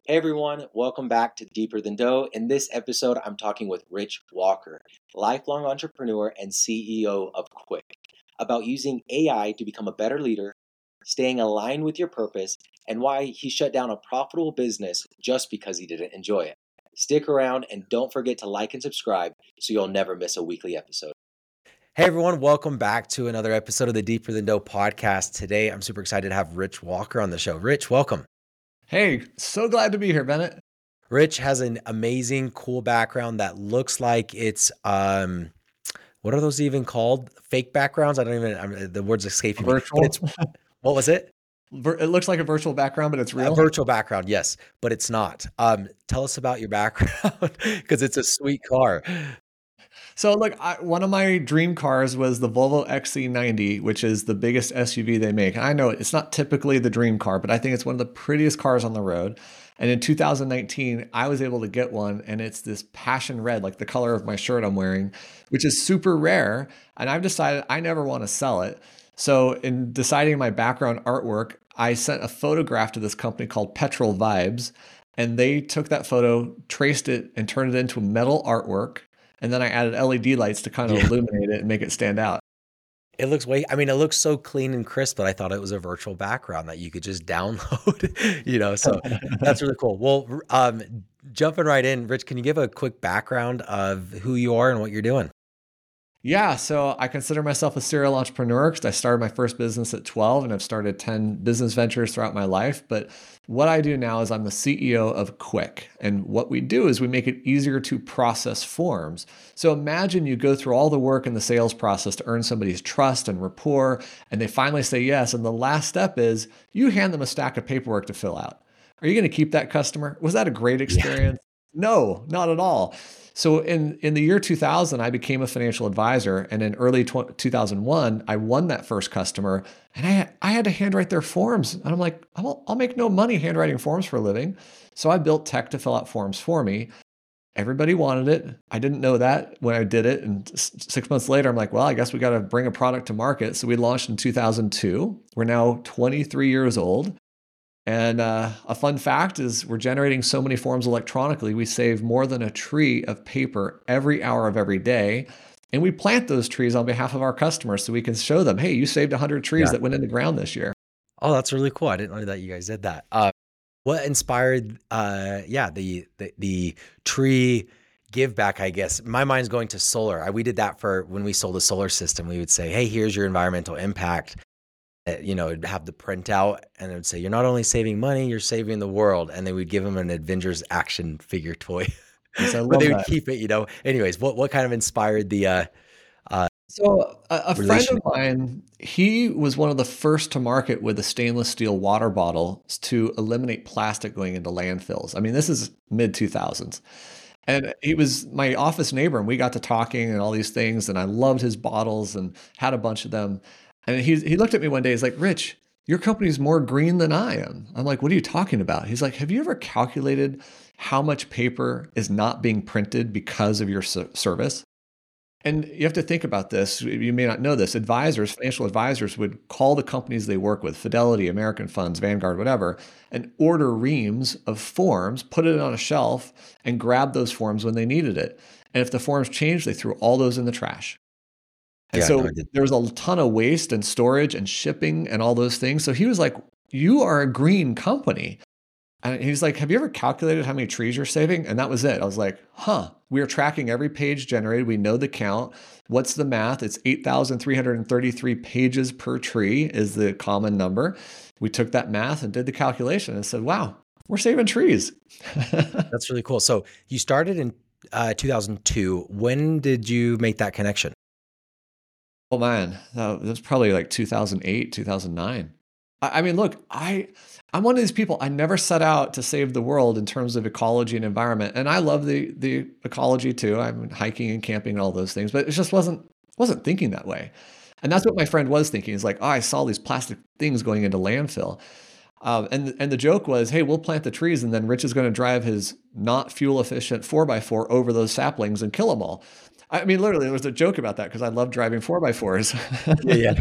Hey everyone, welcome back to Deeper Than Dough. In this episode, I'm talking with Rich Walker, lifelong entrepreneur and CEO of Quick, about using AI to become a better leader, staying aligned with your purpose, and why he shut down a profitable business just because he didn't enjoy it. Stick around and don't forget to like and subscribe so you'll never miss a weekly episode. Hey everyone, welcome back to another episode of the Deeper Than Dough podcast. Today, I'm super excited to have Rich Walker on the show. Rich, welcome. Hey, so glad to be here, Bennett. Rich has an amazing, cool background that looks like it's, what are those even called? Fake backgrounds? The word's escaping me. Virtual. What was it? It looks like a virtual background, but it's real. A virtual background, yes, but it's not. Tell us about your background because it's a sweet car. So look, one of my dream cars was the Volvo XC90, which is the biggest SUV they make. And I know it's not typically the dream car, but I think it's one of the prettiest cars on the road. And in 2019, I was able to get one, and it's this passion red, like the color of my shirt I'm wearing, which is super rare. And I've decided I never want to sell it. So in deciding my background artwork, I sent a photograph to this company called Petrol Vibes, and they took that photo, traced it, and turned it into metal artwork. And then I added LED lights to kind of illuminate it and make it stand out. It looks so clean and crisp, but I thought it was a virtual background that you could just download, so that's really cool. Well, jumping right in, Rich, can you give a quick background of who you are and what you're doing? Yeah, so I consider myself a serial entrepreneur because I started my first business at 12 and I've started 10 business ventures throughout my life. But what I do now is I'm the CEO of Quick. And what we do is we make it easier to process forms. So imagine you go through all the work in the sales process to earn somebody's trust and rapport, and they finally say yes. And the last step is you hand them a stack of paperwork to fill out. Are you going to keep that customer? Was that a great experience? Yeah. No, not at all. So in the year 2000, I became a financial advisor. And in early 2001, I won that first customer, and I had to handwrite their forms. And I'm like, I'll make no money handwriting forms for a living. So I built tech to fill out forms for me. Everybody wanted it. I didn't know that when I did it. And 6 months later, I'm like, well, I guess we got to bring a product to market. So we launched in 2002. We're now 23 years old. And a fun fact is we're generating so many forms electronically, we save more than a tree of paper every hour of every day. And we plant those trees on behalf of our customers so we can show them, hey, you saved 100 trees that went in the ground this year. Oh, that's really cool. I didn't know that you guys did that. What inspired, the tree give back, I guess? My mind's going to solar. We did that for when we sold a solar system. We would say, hey, here's your environmental impact. It'd have the printout, and it would say, you're not only saving money, you're saving the world. And then we'd give them an Avengers action figure toy. Yes, I love but they would that. keep it, Anyways, what kind of inspired the So a friend of mine, he was one of the first to market with a stainless steel water bottle to eliminate plastic going into landfills. I mean, this is mid 2000s. And he was my office neighbor, and we got to talking and all these things. And I loved his bottles and had a bunch of them. And he looked at me one day. He's like, Rich, your company's more green than I am. I'm like, what are you talking about? He's like, have you ever calculated how much paper is not being printed because of your service? And you have to think about this. You may not know this. Financial advisors would call the companies they work with, Fidelity, American Funds, Vanguard, whatever, and order reams of forms, put it on a shelf, and grab those forms when they needed it. And if the forms changed, they threw all those in the trash. And there was a ton of waste and storage and shipping and all those things. So he was like, you are a green company. And he's like, have you ever calculated how many trees you're saving? And that was it. I was like, we are tracking every page generated. We know the count. What's the math? It's 8,333 pages per tree is the common number. We took that math and did the calculation and said, wow, we're saving trees. That's really cool. So you started in 2002. When did you make that connection? Oh man, that was probably like 2008, 2009. I mean, look, I'm one of these people, I never set out to save the world in terms of ecology and environment. And I love the ecology too. I'm hiking and camping and all those things, but it just wasn't thinking that way. And that's what my friend was thinking. He's like, I saw these plastic things going into landfill. And the joke was, hey, we'll plant the trees and then Rich is going to drive his not fuel efficient 4x4 over those saplings and kill them all. I mean, literally, there was a joke about that because I love driving 4x4s. Yeah.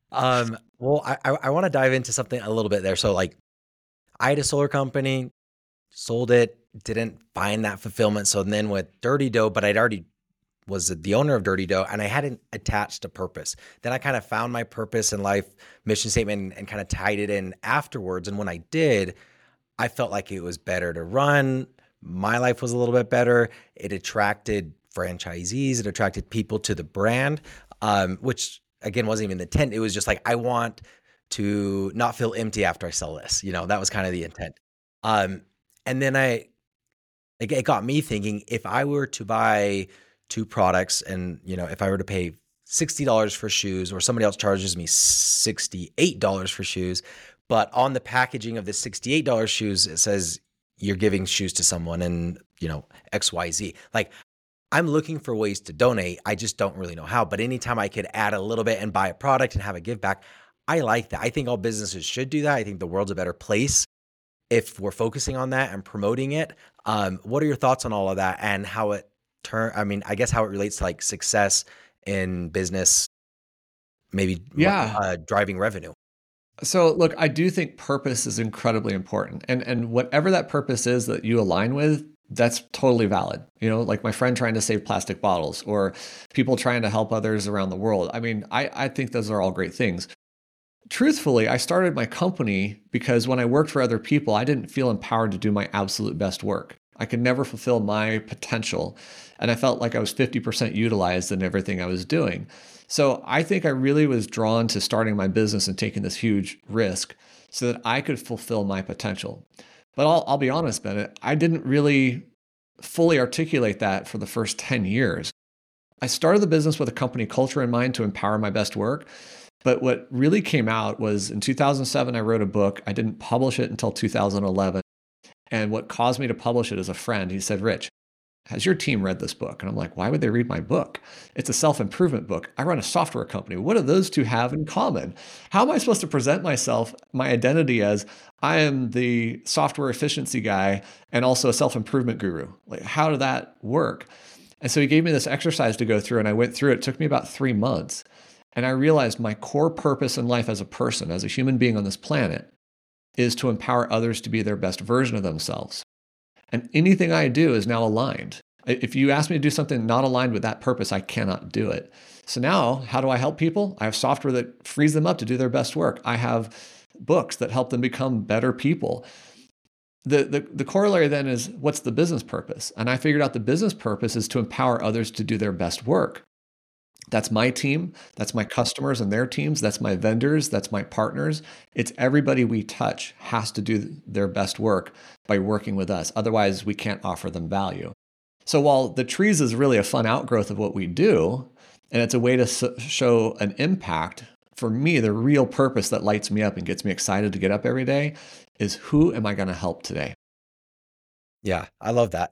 Well, I want to dive into something a little bit there. So like I had a solar company. sold it, didn't find that fulfillment. So then with Dirty Dough, but I'd already was the owner of Dirty Dough and I hadn't attached a purpose. Then I kind of found my purpose in life, mission statement, and kind of tied it in afterwards. And when I did, I felt like it was better to run. My life was a little bit better. It attracted franchisees. It attracted people to the brand, which again wasn't even the intent. It was just like, I want to not feel empty after I sell this. That was kind of the intent. And then it got me thinking, if I were to buy 2 products and, if I were to pay $60 for shoes or somebody else charges me $68 for shoes, but on the packaging of the $68 shoes, it says you're giving shoes to someone and, XYZ. Like, I'm looking for ways to donate. I just don't really know how, but anytime I could add a little bit and buy a product and have a give back, I like that. I think all businesses should do that. I think the world's a better place if we're focusing on that and promoting it. What are your thoughts on all of that and how it I guess how it relates to like success in business, maybe driving revenue? So look, I do think purpose is incredibly important. And whatever that purpose is that you align with, that's totally valid. Like my friend trying to save plastic bottles or people trying to help others around the world. I think those are all great things. Truthfully, I started my company because when I worked for other people, I didn't feel empowered to do my absolute best work. I could never fulfill my potential. And I felt like I was 50% utilized in everything I was doing. So I think I really was drawn to starting my business and taking this huge risk so that I could fulfill my potential. But I'll be honest, Bennett, I didn't really fully articulate that for the first 10 years. I started the business with a company culture in mind to empower my best work. But what really came out was in 2007, I wrote a book. I didn't publish it until 2011. And what caused me to publish it is a friend. He said, Rich, has your team read this book? And I'm like, why would they read my book? It's a self-improvement book. I run a software company. What do those two have in common? How am I supposed to present myself, my identity as I am the software efficiency guy and also a self-improvement guru? Like, how did that work? And so he gave me this exercise to go through and I went through it. It took me about 3 months. And I realized my core purpose in life as a person, as a human being on this planet, is to empower others to be their best version of themselves. And anything I do is now aligned. If you ask me to do something not aligned with that purpose, I cannot do it. So now, how do I help people? I have software that frees them up to do their best work. I have books that help them become better people. The corollary then is, what's the business purpose? And I figured out the business purpose is to empower others to do their best work. That's my team. That's my customers and their teams. That's my vendors. That's my partners. It's everybody we touch has to do their best work by working with us. Otherwise, we can't offer them value. So while the trees is really a fun outgrowth of what we do, and it's a way to show an impact, for me, the real purpose that lights me up and gets me excited to get up every day is, who am I going to help today? Yeah, I love that.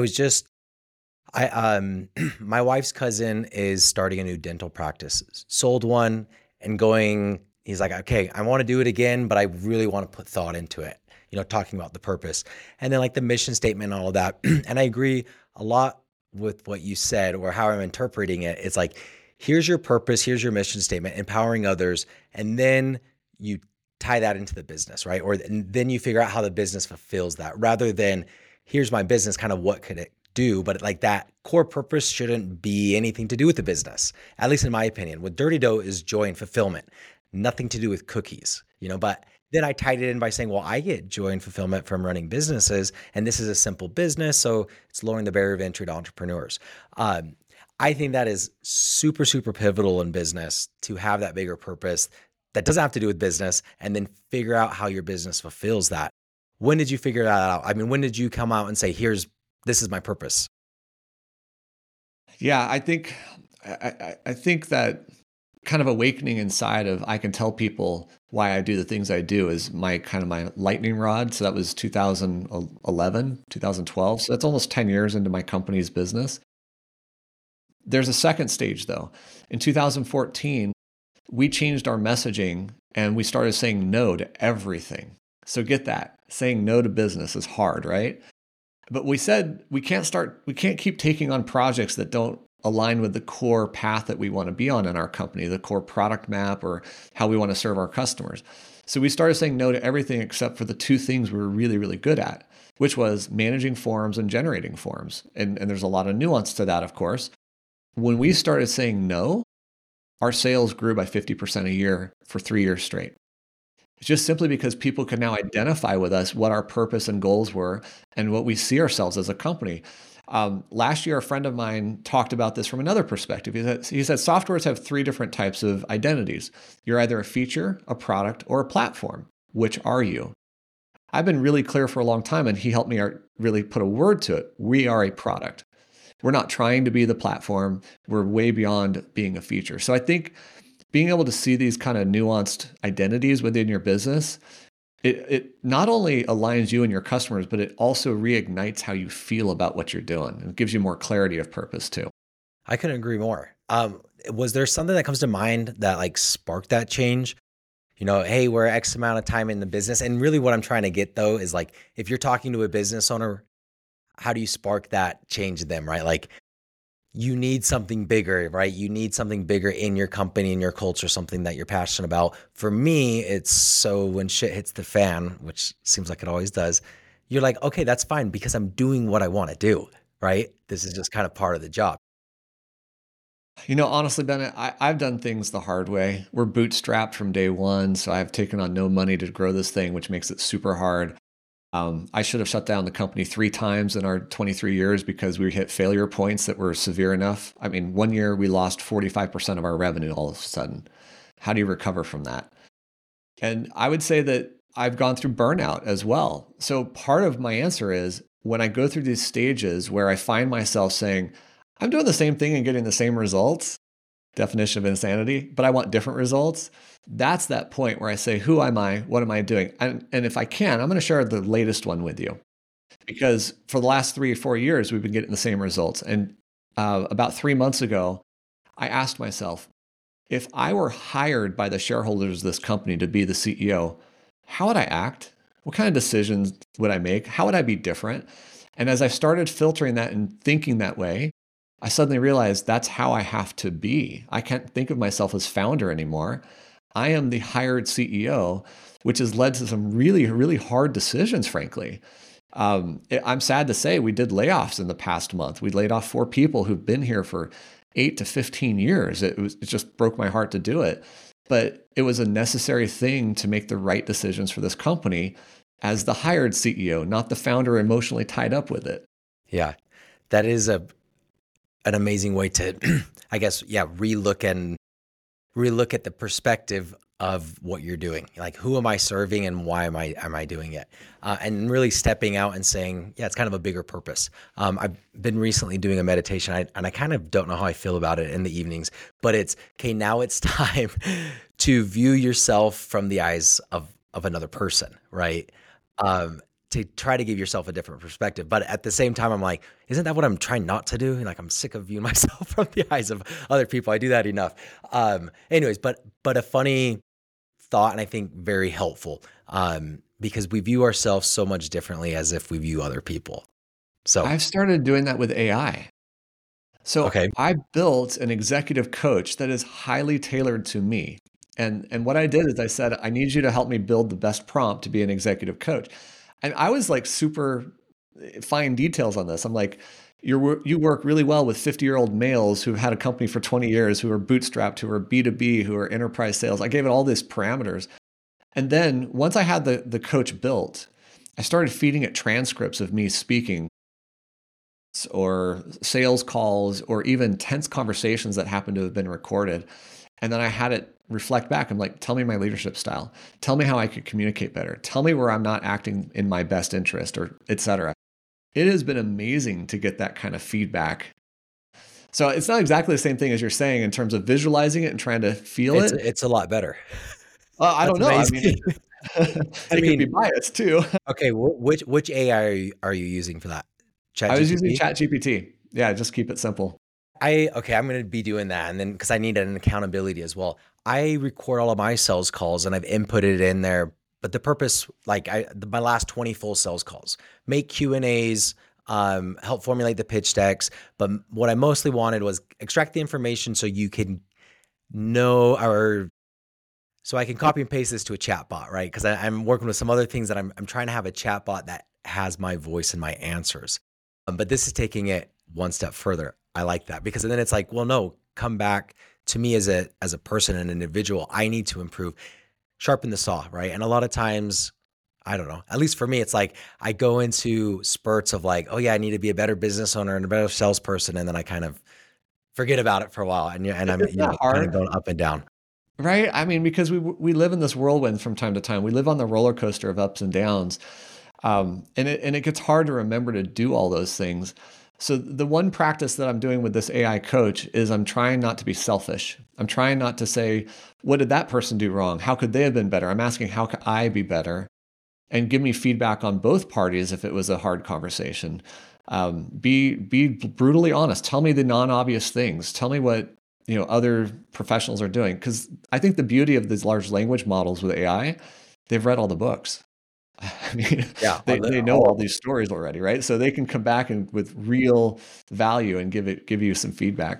My wife's cousin is starting a new dental practice, sold one and he's like, okay, I want to do it again, but I really want to put thought into it, talking about the purpose and then like the mission statement and all of that. And I agree a lot with what you said or how I'm interpreting it. It's like, here's your purpose, here's your mission statement, empowering others. And then you tie that into the business, right? And then you figure out how the business fulfills that rather than here's my business, kind of what could it do, but like that core purpose shouldn't be anything to do with the business, at least in my opinion. With Dirty Dough is joy and fulfillment, nothing to do with cookies, but then I tied it in by saying, well, I get joy and fulfillment from running businesses, and this is a simple business, so it's lowering the barrier of entry to entrepreneurs. I think that is super, super pivotal in business to have that bigger purpose that doesn't have to do with business, and then figure out how your business fulfills that. When did you figure that out? When did you come out and say, this is my purpose? Yeah, I think that kind of awakening inside of, I can tell people why I do the things I do, is my lightning rod. So that was 2011, 2012. So that's almost 10 years into my company's business. There's a second stage though. In 2014, we changed our messaging and we started saying no to everything. So get that, saying no to business is hard, right? But we said we can't keep taking on projects that don't align with the core path that we want to be on in our company, the core product map or how we want to serve our customers. So we started saying no to everything except for the 2 things we were really, really good at. which was managing forms and generating forms. And there's a lot of nuance to that, of course. When we started saying no, our sales grew by 50% a year for 3 years straight. It's just simply because people can now identify with us what our purpose and goals were and what we see ourselves as a company. Last year, a friend of mine talked about this from another perspective. He said softwares have 3 different types of identities. You're either a feature, a product, or a platform. Which are you? I've been really clear for a long time, and he helped me really put a word to it. We are a product. We're not trying to be the platform. We're way beyond being a feature. So I think being able to see these kind of nuanced identities within your business, it not only aligns you and your customers, but it also reignites how you feel about what you're doing. And it gives you more clarity of purpose too. I couldn't agree more. Was there something that comes to mind that like sparked that change? You know, hey, we're X amount of time in the business. And really what I'm trying to get though is like, if you're talking to a business owner, how do you spark that change in them, right? Like you need something bigger, right? You need something bigger in your company, in your culture, something that you're passionate about. For me, it's so when shit hits the fan, which seems like it always does, you're like, okay, that's fine because I'm doing what I want to do, right? This is just kind of part of the job. You know, honestly, Bennett, I've done things the hard way. We're bootstrapped from day one, so I've taken on no money to grow this thing, which makes it super hard. I should have shut down the company 3 times in our 23 years because we hit failure points that were severe enough. I mean, one year we lost 45% of our revenue all of a sudden. How do you recover from that? And I would say that I've gone through burnout as well. So part of my answer is when I go through these stages where I find myself saying, I'm doing the same thing and getting the same results, definition of insanity, but I want different results. That's that point where I say, who am I? What am I doing? And if I can, I'm going to share the latest one with you. Because for the last 3 or 4 years, we've been getting the same results. And about 3 months ago, I asked myself, if I were hired by the shareholders of this company to be the CEO, how would I act? What kind of decisions would I make? How would I be different? And as I started filtering that and thinking that way, I suddenly realized that's how I have to be. I can't think of myself as founder anymore. I am the hired CEO, which has led to some really, really hard decisions, frankly. I'm sad to say we did layoffs in the past month. We laid off 4 people who've been here for 8 to 15 years. It just broke my heart to do it. But it was a necessary thing to make the right decisions for this company as the hired CEO, not the founder emotionally tied up with it. Yeah, that is an amazing way to, I guess, relook at the perspective of what you're doing. Like, who am I serving and why am I doing it? And really stepping out and saying, yeah, it's kind of a bigger purpose. I've been recently doing a meditation and I kind of don't know how I feel about it in the evenings, but it's, okay, now it's time to view yourself from the eyes of another person, right? To try to give yourself a different perspective. But at the same time, I'm like, isn't that what I'm trying not to do? Like, I'm sick of viewing myself from the eyes of other people. I do that enough. Anyways, but a funny thought, and I think very helpful, because we view ourselves so much differently as if we view other people. So I've started doing that with AI. So okay. I built an executive coach that is highly tailored to me. And what I did is I said, I need you to help me build the best prompt to be an executive coach. And I was like super fine details on this. I'm like, you work really well with 50-year-old males who've had a company for 20 years, who are bootstrapped, who are B2B, who are enterprise sales. I gave it all these parameters. And then once I had the coach built, I started feeding it transcripts of me speaking or sales calls or even tense conversations that happened to have been recorded. And then I had it reflect back. I'm like, tell me my leadership style. Tell me how I could communicate better. Tell me where I'm not acting in my best interest, or et cetera. It has been amazing to get that kind of feedback. So it's not exactly the same thing as you're saying in terms of visualizing it and trying to feel it. It's a lot better. I don't know. Amazing. I mean, it could be biased too. Okay. Which AI are you using for that? I was using ChatGPT. Yeah, just keep it simple. I'm going to be doing that. And then, because I need an accountability as well. I record all of my sales calls and I've inputted it in there. But the purpose, like my last 20 full sales calls, make Q&As, help formulate the pitch decks. But what I mostly wanted was extract the information so you can know, so I can copy and paste this to a chat bot, right? Because I'm working with some other things that I'm trying to have a chat bot that has my voice and my answers. But this is taking it one step further. I like that, because then it's like, well, no, come back to me as a person, an individual. I need to improve, sharpen the saw, right? And a lot of times, I don't know, at least for me, it's like I go into spurts of like, oh yeah, I need to be a better business owner and a better salesperson. And then I kind of forget about it for a while. And I'm kind of going up and down. Right? I mean, because we live in this whirlwind from time to time. We live on the roller coaster of ups and downs. And it gets hard to remember to do all those things. So the one practice that I'm doing with this AI coach is I'm trying not to be selfish. I'm trying not to say, what did that person do wrong? How could they have been better? I'm asking, how could I be better? And give me feedback on both parties if it was a hard conversation. Be brutally honest. Tell me the non-obvious things. Tell me what other professionals are doing. Because I think the beauty of these large language models with AI, they've read all the books. I mean, they know all these stories already, right? So they can come back and with real value and give you some feedback.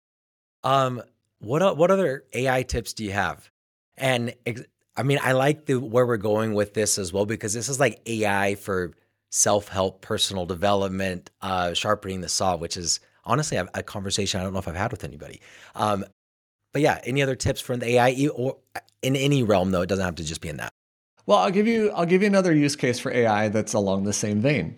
What other AI tips do you have? And I mean, I like where we're going with this as well, because this is like AI for self-help, personal development, sharpening the saw, which is honestly a conversation I don't know if I've had with anybody. But yeah, any other tips from the AI or in any realm though? It doesn't have to just be in that. Well, I'll give you another use case for AI that's along the same vein.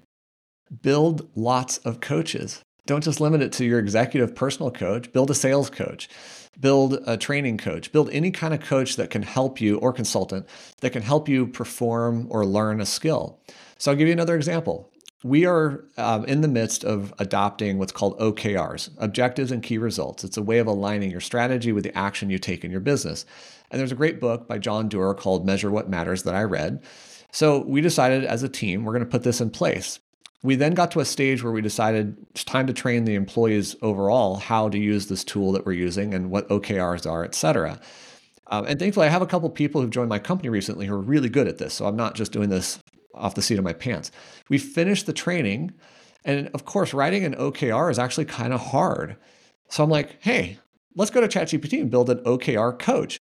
Build lots of coaches. Don't just limit it to your executive personal coach. Build a sales coach. Build a training coach. Build any kind of coach that can help you, or consultant, that can help you perform or learn a skill. So I'll give you another example. We are in the midst of adopting what's called OKRs, objectives and key results. It's a way of aligning your strategy with the action you take in your business. And there's a great book by John Doerr called Measure What Matters that I read. So we decided as a team, we're going to put this in place. We then got to a stage where we decided it's time to train the employees overall how to use this tool that we're using and what OKRs are, et cetera. And thankfully, I have a couple people who've joined my company recently who are really good at this. So I'm not just doing this off the seat of my pants. We finished the training. And of course, writing an OKR is actually kind of hard. So I'm like, hey, let's go to ChatGPT and build an OKR coach.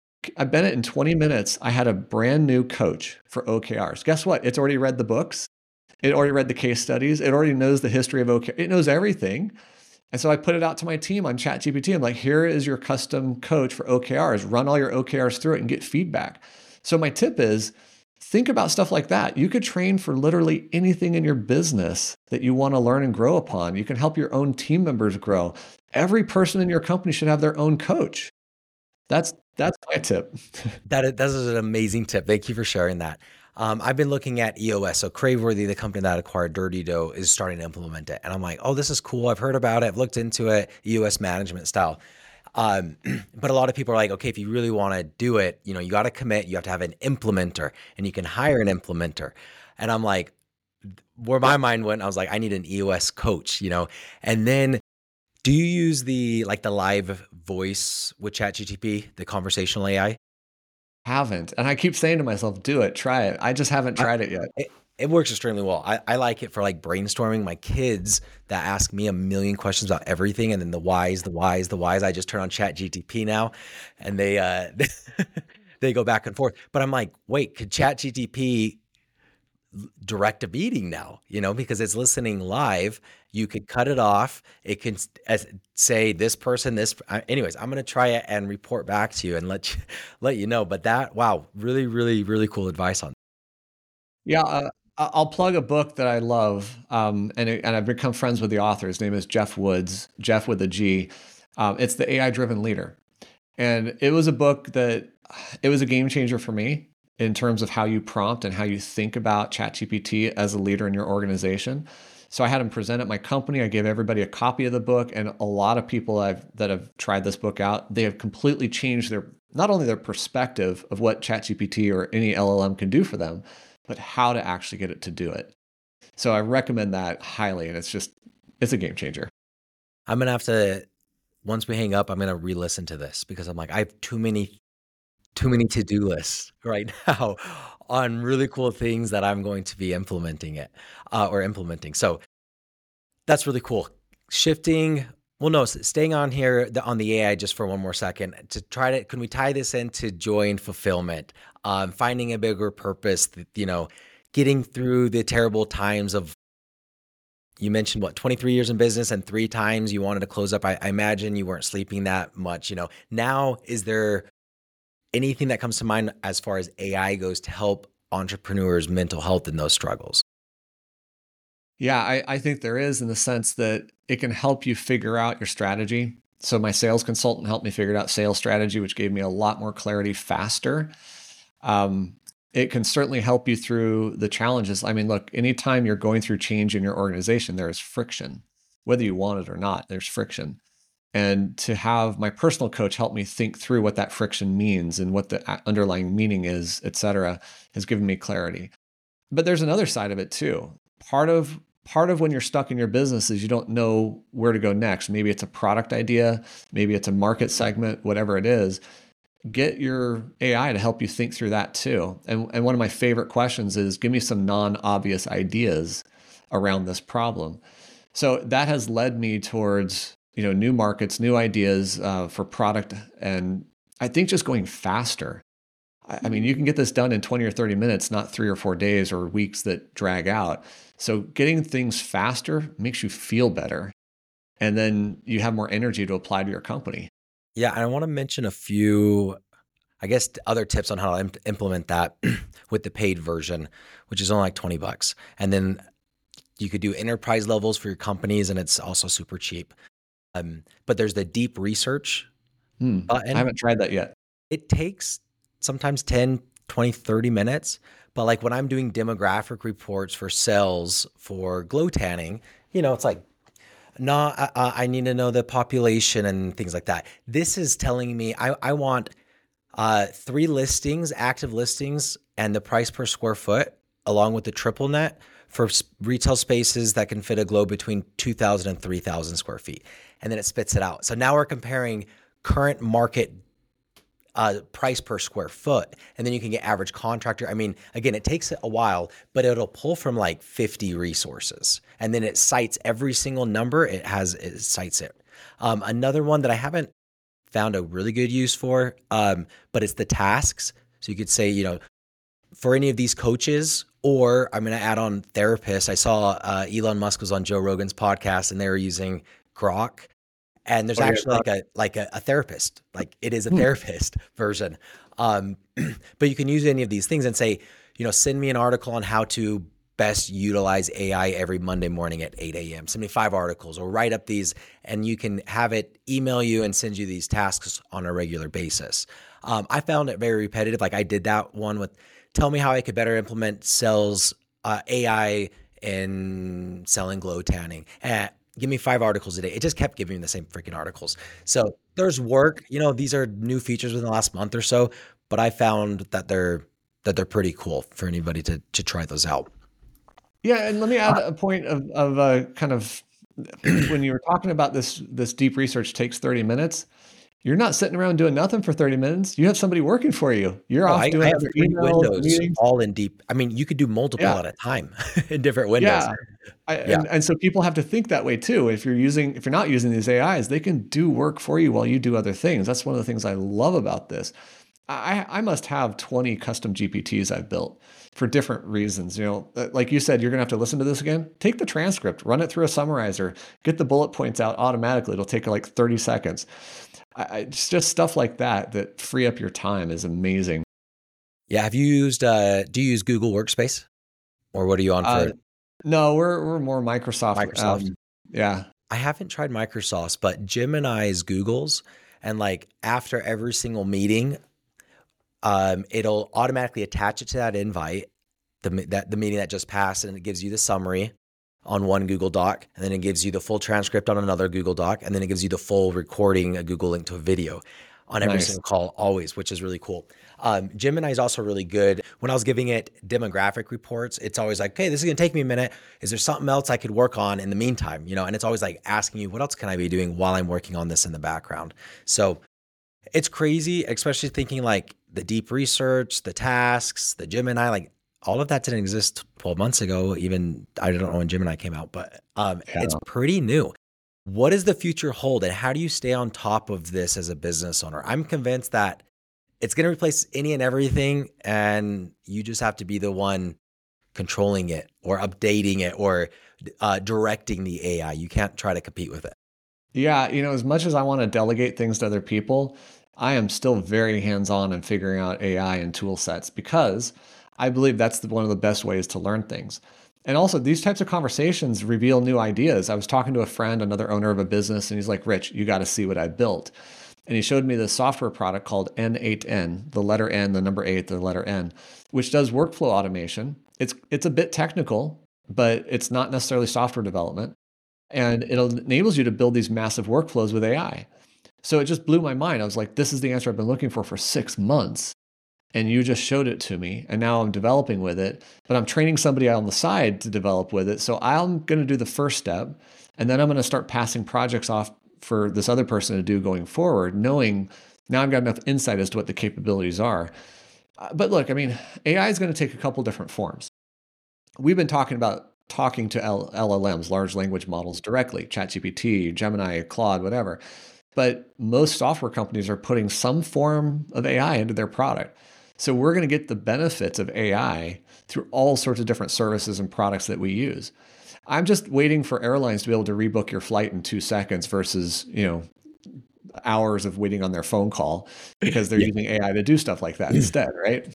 I bet it in 20 minutes, I had a brand new coach for OKRs. Guess what? It's already read the books. It already read the case studies. It already knows the history of OKR. It knows everything. And so I put it out to my team on ChatGPT. I'm like, here is your custom coach for OKRs. Run all your OKRs through it and get feedback. So my tip is, think about stuff like that. You could train for literally anything in your business that you want to learn and grow upon. You can help your own team members grow. Every person in your company should have their own coach. That's my tip. That is an amazing tip. Thank you for sharing that. I've been looking at EOS. So Craveworthy, the company that acquired Dirty Dough, is starting to implement it. And I'm like, oh, this is cool. I've heard about it. I've looked into it, EOS management style. But a lot of people are like, okay, if you really want to do it, you got to commit. You have to have an implementer, and you can hire an implementer. And I'm like, where my mind went, I was like, I need an EOS coach, and then do you use the live voice with ChatGPT, the conversational AI? Haven't. And I keep saying to myself, do it, try it. I just haven't tried it yet. It works extremely well. I like it for like brainstorming. My kids that ask me a million questions about everything, and then the whys. I just turn on ChatGPT now, and they they go back and forth. But I'm like, wait, could ChatGPT direct a meeting now? Because it's listening live. You could cut it off. It can say this person, this. Anyways, I'm gonna try it and report back to you and let you know. But wow, really, really, really cool advice on. Yeah. I'll plug a book that I love, and I've become friends with the author. His name is Jeff Woods, Jeff with a G. It's The AI-Driven Leader. And it was a book that, it was a game changer for me in terms of how you prompt and how you think about ChatGPT as a leader in your organization. So I had him present at my company. I gave everybody a copy of the book, and a lot of people that have tried this book out, they have completely changed not only their perspective of what ChatGPT or any LLM can do for them, but how to actually get it to do it. So I recommend that highly, and it's a game changer. I'm going to have to, once we hang up, I'm going to re-listen to this, because I'm like, I have too many to-do lists right now on really cool things that I'm going to be implementing. So that's really cool. Staying on here on the AI just for one more second can we tie this into joy and fulfillment, finding a bigger purpose, getting through the terrible times of, you mentioned 23 years in business and 3 times you wanted to close up. I imagine you weren't sleeping that much. Now, is there anything that comes to mind as far as AI goes to help entrepreneurs' mental health in those struggles? Yeah, I think there is, in the sense that it can help you figure out your strategy. So my sales consultant helped me figure out sales strategy, which gave me a lot more clarity faster. It can certainly help you through the challenges. I mean, look, anytime you're going through change in your organization, there is friction. Whether you want it or not, there's friction. And to have my personal coach help me think through what that friction means and what the underlying meaning is, et cetera, has given me clarity. But there's another side of it too. Part of when you're stuck in your business is you don't know where to go next. Maybe it's a product idea, maybe it's a market segment, whatever it is. Get your AI to help you think through that too. And one of my favorite questions is, give me some non-obvious ideas around this problem. So that has led me towards, new markets, new ideas for product. And I think just going faster. I mean, you can get this done in 20 or 30 minutes, not 3 or 4 days or weeks that drag out. So getting things faster makes you feel better. And then you have more energy to apply to your company. Yeah, and I want to mention a few, I guess, other tips on how to implement that with the paid version, which is only like $20. And then you could do enterprise levels for your companies, and it's also super cheap. But there's the deep research button. I haven't tried that yet. It takes sometimes 10, 20, 30 minutes. But like when I'm doing demographic reports for sales for glow tanning, it's like, no, I need to know the population and things like that. This is telling me I want 3 listings, active listings, and the price per square foot, along with the triple net for retail spaces that can fit a glow between 2,000 and 3,000 square feet. And then it spits it out. So now we're comparing current market price per square foot, and then you can get average contractor. I mean, again, it takes a while, but it'll pull from like 50 resources, and then it cites every single number. It cites it. Another one that I haven't found a really good use for, but it's the tasks. So you could say, for any of these coaches, or I'm going to add on therapists. I saw Elon Musk was on Joe Rogan's podcast, and they were using Grok. And there's actually like a therapist, like it is a therapist version. But you can use any of these things and say, send me an article on how to best utilize AI every Monday morning at 8 a.m. Send me 5 articles, or write up these, and you can have it email you and send you these tasks on a regular basis. I found it very repetitive. Like I did that one with, tell me how I could better implement sales AI in selling glow tanning. Give me 5 articles a day. It just kept giving me the same freaking articles. So there's work. These are new features within the last month or so, but I found that they're pretty cool for anybody to try those out. Yeah, and let me add a point of kind of when you were talking about this deep research takes 30 minutes. You're not sitting around doing nothing for 30 minutes. You have somebody working for you. You're off doing I have 3 windows meetings. all in deep. I mean, you could do multiple at a time in different windows. And so people have to think that way too. If you're not using these AIs, they can do work for you while you do other things. That's one of the things I love about this. I must have 20 custom GPTs I've built for different reasons. Like you said, you're going to have to listen to this again. Take the transcript, run it through a summarizer, get the bullet points out automatically. It'll take like 30 seconds. It's just stuff like that free up your time is amazing. Yeah. Have you used, do you use Google Workspace, or what are you on for? No, we're more Microsoft. Yeah. I haven't tried Microsoft's, but Gemini is Google's. And like after every single meeting, it'll automatically attach it to that invite, the meeting that just passed, and it gives you the summary on one Google Doc, and then it gives you the full transcript on another Google Doc, and then it gives you the full recording, a Google link to a video on every single call always, which is really cool. Gemini is also really good. When I was giving it demographic reports, it's always like, okay, this is going to take me a minute. Is there something else I could work on in the meantime? And it's always like asking you, what else can I be doing while I'm working on this in the background? So it's crazy, especially thinking like the deep research, the tasks, the Gemini, like all of that didn't exist 12 months ago. Even I don't know when Gemini came out, but it's pretty new. What does the future hold, and how do you stay on top of this as a business owner? I'm convinced that it's going to replace any and everything, and you just have to be the one controlling it or updating it or directing the AI. You can't try to compete with it. Yeah, as much as I want to delegate things to other people, I am still very hands-on in figuring out AI and tool sets because I believe that's one of the best ways to learn things. And also, these types of conversations reveal new ideas. I was talking to a friend, another owner of a business, and he's like, Rich, you got to see what I built. And he showed me this software product called N8N, the letter N, the number 8, the letter N, which does workflow automation. It's a bit technical, but it's not necessarily software development. And it enables you to build these massive workflows with AI. So it just blew my mind. I was like, this is the answer I've been looking for 6 months. And you just showed it to me. And now I'm developing with it, but I'm training somebody on the side to develop with it. So I'm going to do the first step. And then I'm going to start passing projects off for this other person to do going forward, knowing now I've got enough insight as to what the capabilities are. But look, AI is going to take a couple different forms. We've been talking to LLMs, large language models directly, ChatGPT, Gemini, Claude, whatever. But most software companies are putting some form of AI into their product. So we're going to get the benefits of AI through all sorts of different services and products that we use. I'm just waiting for airlines to be able to rebook your flight in 2 seconds versus, hours of waiting on their phone call because they're using AI to do stuff like that instead, right?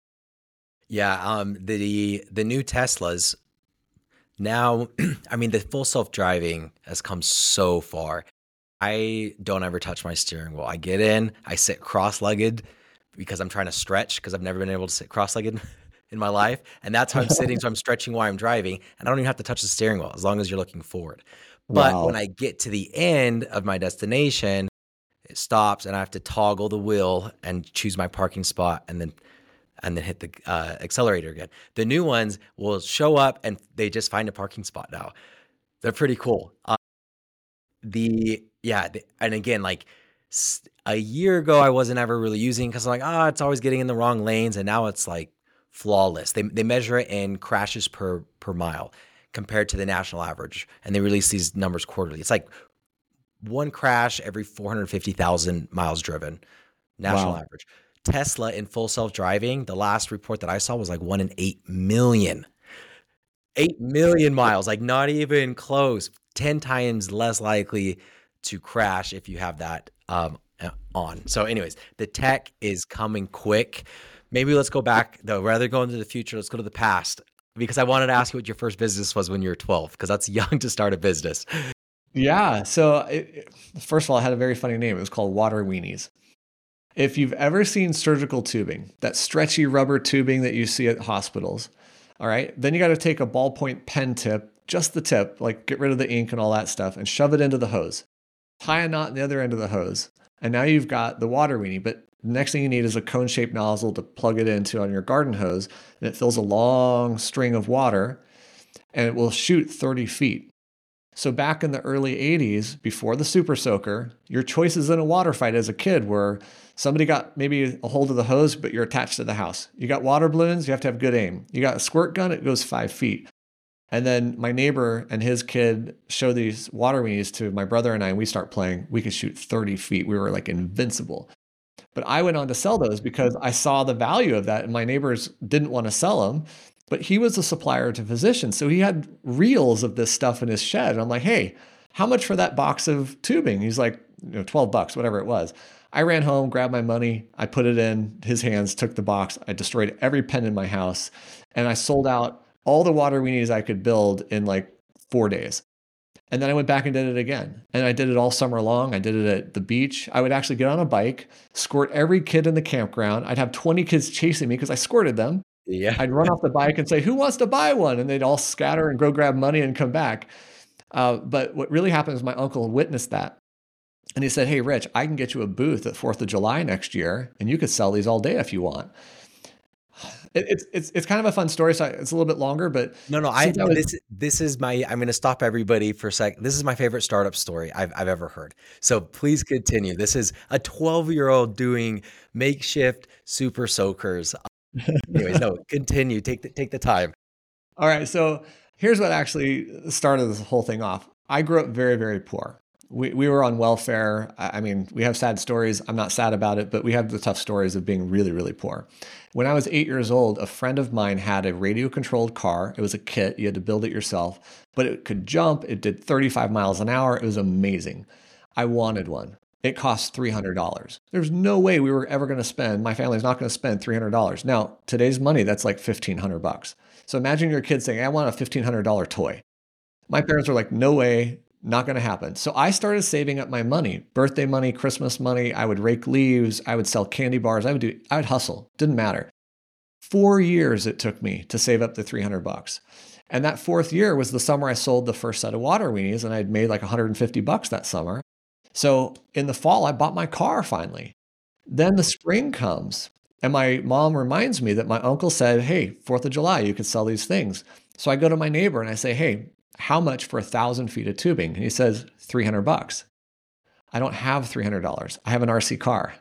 Yeah. The new Teslas now, the full self-driving has come so far. I don't ever touch my steering wheel. I get in, I sit cross-legged because I'm trying to stretch because I've never been able to sit cross-legged in my life. And that's how I'm sitting. So I'm stretching while I'm driving and I don't even have to touch the steering wheel as long as you're looking forward. But when I get to the end of my destination, it stops and I have to toggle the wheel and choose my parking spot and then hit the accelerator again. The new ones will show up and they just find a parking spot now. They're pretty cool. And again, like a year ago, I wasn't ever really using because I'm like, it's always getting in the wrong lanes. And now it's like flawless. They measure it in crashes per mile compared to the national average. And they release these numbers quarterly. It's like one crash every 450,000 miles driven, national average. Tesla in full self-driving, the last report that I saw was like 1 in 8 million. 8 million miles, like not even close. 10 times less likely to crash if you have that on. So anyways, the tech is coming quick. Maybe let's go back though. Rather than go into the future, let's go to the past because I wanted to ask you what your first business was when you were 12 because that's young to start a business. Yeah. So first of all, it had a very funny name. It was called Water Weenies. If you've ever seen surgical tubing, that stretchy rubber tubing that you see at hospitals, all right, then you got to take a ballpoint pen tip, just the tip, like get rid of the ink and all that stuff and shove it into the hose. Tie a knot in the other end of the hose. And now you've got the Water Weenie, but the next thing you need is a cone-shaped nozzle to plug it into on your garden hose. And it fills a long string of water and it will shoot 30 feet. So back in the early 80s, before the Super Soaker, your choices in a water fight as a kid were somebody got maybe a hold of the hose, but you're attached to the house. You got water balloons, you have to have good aim. You got a squirt gun, it goes 5 feet. And then my neighbor and his kid show these Water Weenies to my brother and I, and we start playing. We could shoot 30 feet. We were like invincible. But I went on to sell those because I saw the value of that and my neighbors didn't want to sell them. But he was a supplier to physicians. So he had reels of this stuff in his shed. And I'm like, hey, how much for that box of tubing? He's like, $12, whatever it was. I ran home, grabbed my money. I put it in his hands, took the box. I destroyed every pen in my house. And I sold out all the Water Weenies I could build in like 4 days. And then I went back and did it again. And I did it all summer long. I did it at the beach. I would actually get on a bike, squirt every kid in the campground. I'd have 20 kids chasing me because I squirted them. Yeah. I'd run off the bike and say, who wants to buy one? And they'd all scatter and go grab money and come back. But what really happened is my uncle witnessed that. And he said, hey, Rich, I can get you a booth at 4th of July next year, and you could sell these all day if you want. It's kind of a fun story. So it's a little bit longer, but no. This is my. I'm going to stop everybody for a sec. This is my favorite startup story I've ever heard. So please continue. This is a 12-year-old doing makeshift super soakers. Anyways, no, continue. Take the time. All right. So here's what actually started this whole thing off. I grew up very, very poor. We were on welfare. I mean, we have sad stories. I'm not sad about it, but we have the tough stories of being really, really poor. When I was 8 years old, a friend of mine had a radio controlled car. It was a kit. You had to build it yourself, but it could jump. It did 35 miles an hour. It was amazing. I wanted one. It cost $300. There's no way we were ever going to spend, my family's not going to spend $300. Now, today's money, that's like $1,500. So imagine your kid saying, I want a $1,500 toy. My parents were like, no way, not going to happen. So I started saving up my money, birthday money, Christmas money. I would rake leaves. I would sell candy bars. I would hustle. Didn't matter. 4 years it took me to save up the $300. And that fourth year was the summer I sold the first set of water weenies, and I'd made like $150 that summer. So in the fall, I bought my car finally. Then the spring comes and my mom reminds me that my uncle said, hey, 4th of July, you could sell these things. So I go to my neighbor and I say, hey, how much for 1,000 feet of tubing? And he says, $300. I don't have $300. I have an RC car.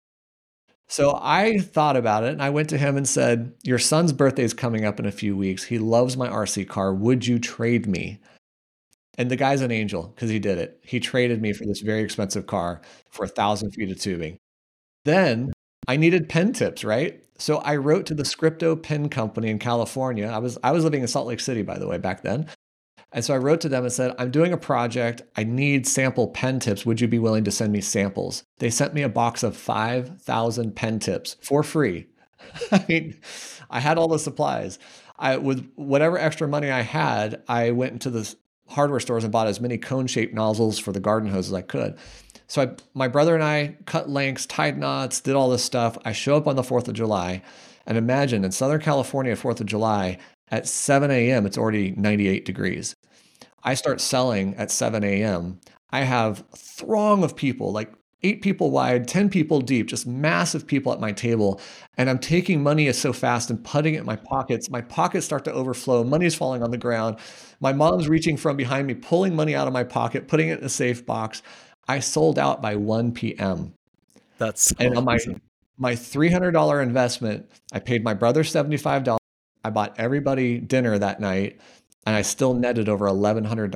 So I thought about it and I went to him and said, your son's birthday is coming up in a few weeks. He loves my RC car. Would you trade me? And the guy's an angel because he did it. He traded me for this very expensive car for 1,000 feet of tubing. Then I needed pen tips, right? So I wrote to the Scripto Pen Company in California. I was living in Salt Lake City, by the way, back then. And so I wrote to them and said, I'm doing a project. I need sample pen tips. Would you be willing to send me samples? They sent me a box of 5,000 pen tips for free. I mean, I had all the supplies. With whatever extra money I had, I went into the hardware stores and bought as many cone-shaped nozzles for the garden hose as I could. So my brother and I cut lengths, tied knots, did all this stuff. I show up on the 4th of July, and imagine in Southern California, 4th of July, at 7 a.m., it's already 98 degrees. I start selling at 7 a.m. I have a throng of people, like 8 people wide, 10 people deep, just massive people at my table. And I'm taking money so fast and putting it in my pockets. My pockets start to overflow. Money's falling on the ground. My mom's reaching from behind me, pulling money out of my pocket, putting it in a safe box. I sold out by 1 p.m. That's so and on my $300 investment, I paid my brother $75. I bought everybody dinner that night, and I still netted over $1,100.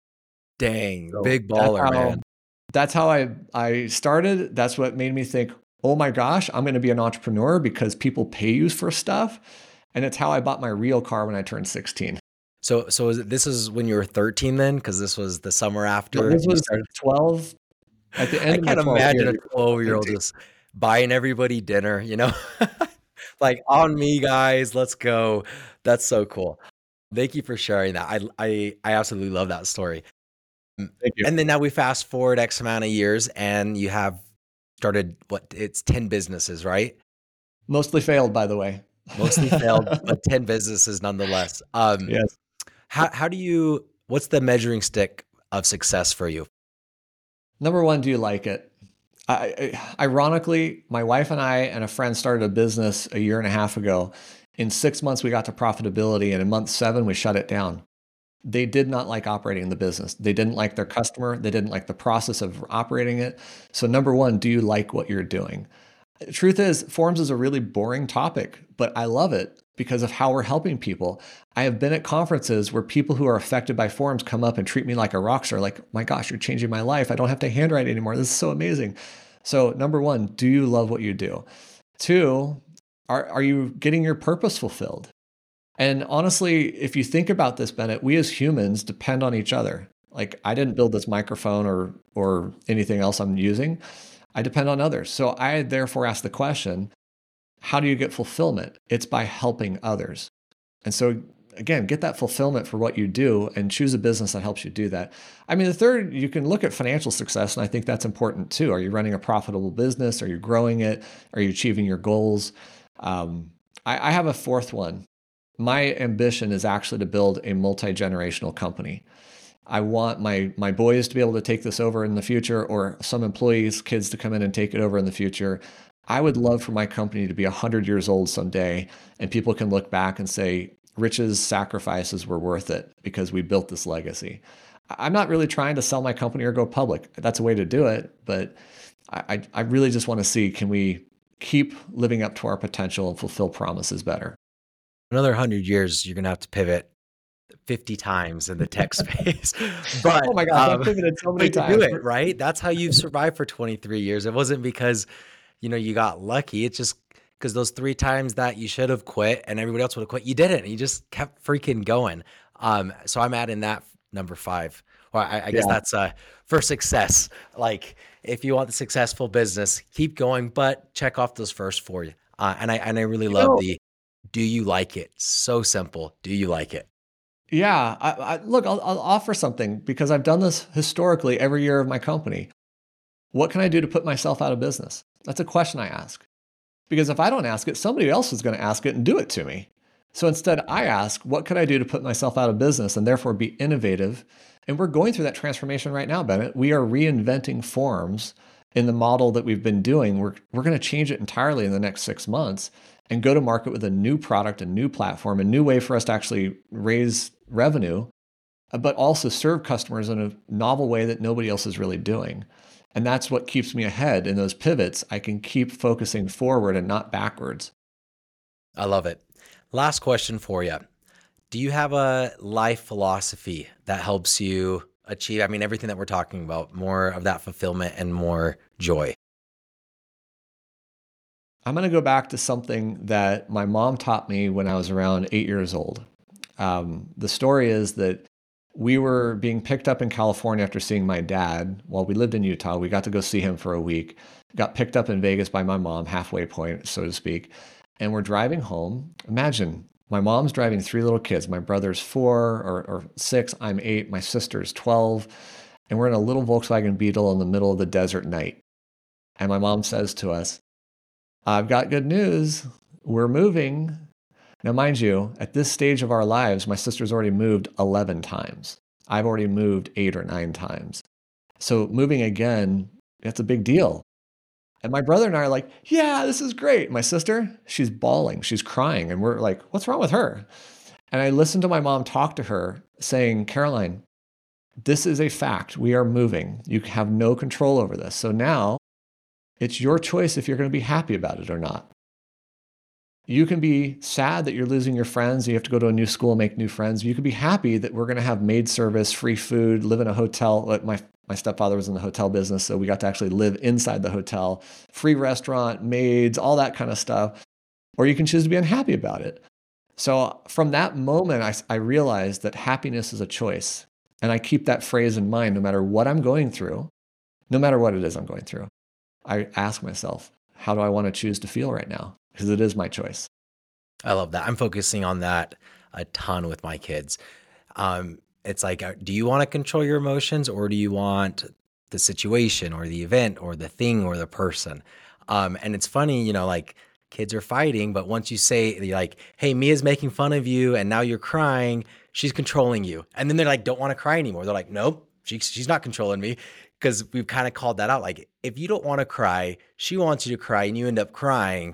Dang, so big baller, man. That's how I started. That's what made me think, oh my gosh, I'm going to be an entrepreneur because people pay you for stuff. And it's how I bought my real car when I turned 16. So this is when you were 13 then? Because this was the summer after. No, this was 12. At the end I can't imagine a 12-year-old just buying everybody dinner, you know? Like, on me, guys, let's go. That's so cool. Thank you for sharing that. I absolutely love that story. Thank you. And then now we fast forward X amount of years and you have started, it's 10 businesses, right? Mostly failed, by the way. Mostly failed, but 10 businesses nonetheless. Yes. What's the measuring stick of success for you? Number one, do you like it? Ironically, my wife and I and a friend started a business a year and a half ago. In 6 months, we got to profitability, and in month 7, we shut it down. They did not like operating the business. They didn't like their customer. They didn't like the process of operating it. So number one, do you like what you're doing? The truth is, forms is a really boring topic, but I love it because of how we're helping people. I have been at conferences where people who are affected by forms come up and treat me like a rock star, like, my gosh, you're changing my life. I don't have to handwrite anymore. This is so amazing. So number one, do you love what you do? 2, are you getting your purpose fulfilled? And honestly, if you think about this, Bennett, we as humans depend on each other. Like, I didn't build this microphone or anything else I'm using. I depend on others. So I therefore ask the question, how do you get fulfillment? It's by helping others. And so again, get that fulfillment for what you do and choose a business that helps you do that. I mean, the third, you can look at financial success, and I think that's important too. Are you running a profitable business? Are you growing it? Are you achieving your goals? I have a fourth one. My ambition is actually to build a multi-generational company. I want my boys to be able to take this over in the future, or some employees, kids to come in and take it over in the future. I would love for my company to be 100 years old someday, and people can look back and say, Rich's sacrifices were worth it because we built this legacy. I'm not really trying to sell my company or go public. That's a way to do it, but I really just want to see, can we keep living up to our potential and fulfill promises better? Another 100 years, you're going to have to pivot 50 times in the tech space. But oh my gosh, I've pivoted so many times. You do it, right? That's how you've survived for 23 years. It wasn't because, you got lucky. It's just because those 3 times that you should have quit and everybody else would have quit, you didn't. You just kept freaking going. So I'm adding that number 5. Well, I guess that's for success. Like if you want the successful business, keep going, but check off those first 4. And I really love do you like it? So simple. Do you like it? Yeah. Look, I'll offer something because I've done this historically every year of my company. What can I do to put myself out of business? That's a question I ask. Because if I don't ask it, somebody else is going to ask it and do it to me. So instead, I ask, what could I do to put myself out of business and therefore be innovative? And we're going through that transformation right now, Bennett. We are reinventing forms in the model that we've been doing. We're going to change it entirely in the next 6 months and go to market with a new product, a new platform, a new way for us to actually raise revenue, but also serve customers in a novel way that nobody else is really doing. And that's what keeps me ahead in those pivots. I can keep focusing forward and not backwards. I love it. Last question for you. Do you have a life philosophy that helps you achieve, everything that we're talking about, more of that fulfillment and more joy? I'm going to go back to something that my mom taught me when I was around 8 years old. The story is that we were being picked up in California after seeing my dad. While we lived in Utah, we got to go see him for a week. Got picked up in Vegas by my mom, halfway point, so to speak. And we're driving home. Imagine, my mom's driving 3 little kids. My brother's 4 or 6, I'm 8, my sister's 12. And we're in a little Volkswagen Beetle in the middle of the desert night. And my mom says to us, I've got good news. We're moving. Now, mind you, at this stage of our lives, my sister's already moved 11 times. I've already moved 8 or 9 times. So moving again, that's a big deal. And my brother and I are like, yeah, this is great. My sister, she's bawling, she's crying. And we're like, what's wrong with her? And I listened to my mom talk to her saying, Caroline, this is a fact. We are moving. You have no control over this. So now it's your choice if you're going to be happy about it or not. You can be sad that you're losing your friends. You have to go to a new school and make new friends. You can be happy that we're going to have maid service, free food, live in a hotel. My stepfather was in the hotel business, so we got to actually live inside the hotel, free restaurant, maids, all that kind of stuff. Or you can choose to be unhappy about it. So from that moment, I realized that happiness is a choice. And I keep that phrase in mind no matter what I'm going through, no matter what it is I'm going through. I ask myself, how do I want to choose to feel right now? Because it is my choice. I love that. I'm focusing on that a ton with my kids. It's like, do you want to control your emotions or do you want the situation or the event or the thing or the person? And it's funny, like kids are fighting, but once you say like, hey, Mia's making fun of you and now you're crying, she's controlling you. And then they're like, don't want to cry anymore. They're like, nope, she's not controlling me. Because we've kind of called that out. Like, if you don't want to cry, she wants you to cry and you end up crying.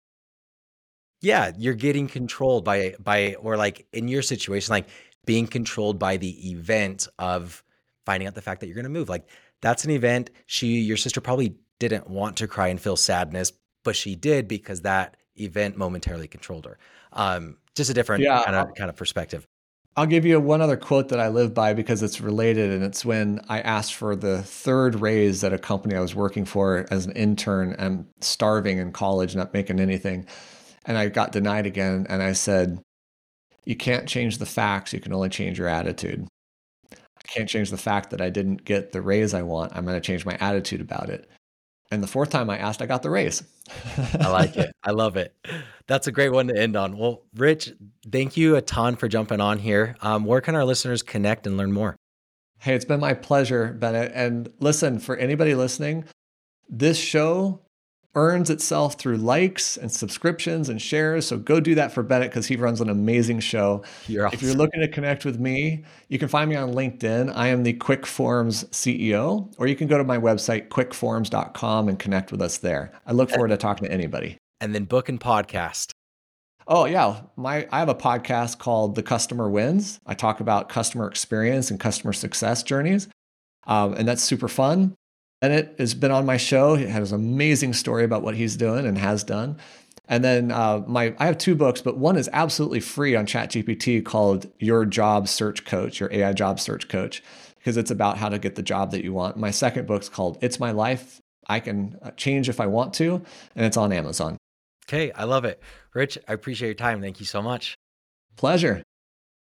Yeah, you're getting controlled by, or like in your situation, like being controlled by the event of finding out the fact that you're going to move. Like that's an event. Your sister probably didn't want to cry and feel sadness, but she did because that event momentarily controlled her. Just a different kind of perspective. I'll give you one other quote that I live by because it's related. And it's when I asked for the 3rd raise at a company I was working for as an intern and starving in college, not making anything. And I got denied again. And I said, you can't change the facts. You can only change your attitude. I can't change the fact that I didn't get the raise I want. I'm going to change my attitude about it. And the 4th time I asked, I got the raise. I like it. I love it. That's a great one to end on. Well, Rich, thank you a ton for jumping on here. Where can our listeners connect and learn more? Hey, it's been my pleasure, Bennett. And listen, for anybody listening, this show earns itself through likes and subscriptions and shares. So go do that for Bennett because he runs an amazing show. You're awesome. If you're looking to connect with me, you can find me on LinkedIn. I am the Quick Forms CEO, or you can go to my website, quickforms.com, and connect with us there. I look forward to talking to anybody. And then book and podcast. Oh, yeah. I have a podcast called The Customer Wins. I talk about customer experience and customer success journeys. And that's super fun. Bennett has been on my show. He has an amazing story about what he's doing and has done. And then I have 2 books, but one is absolutely free on ChatGPT called Your Job Search Coach, your AI Job Search Coach, because it's about how to get the job that you want. My second book's called It's My Life. I Can Change If I Want to, and it's on Amazon. Okay, I love it. Rich, I appreciate your time. Thank you so much. Pleasure.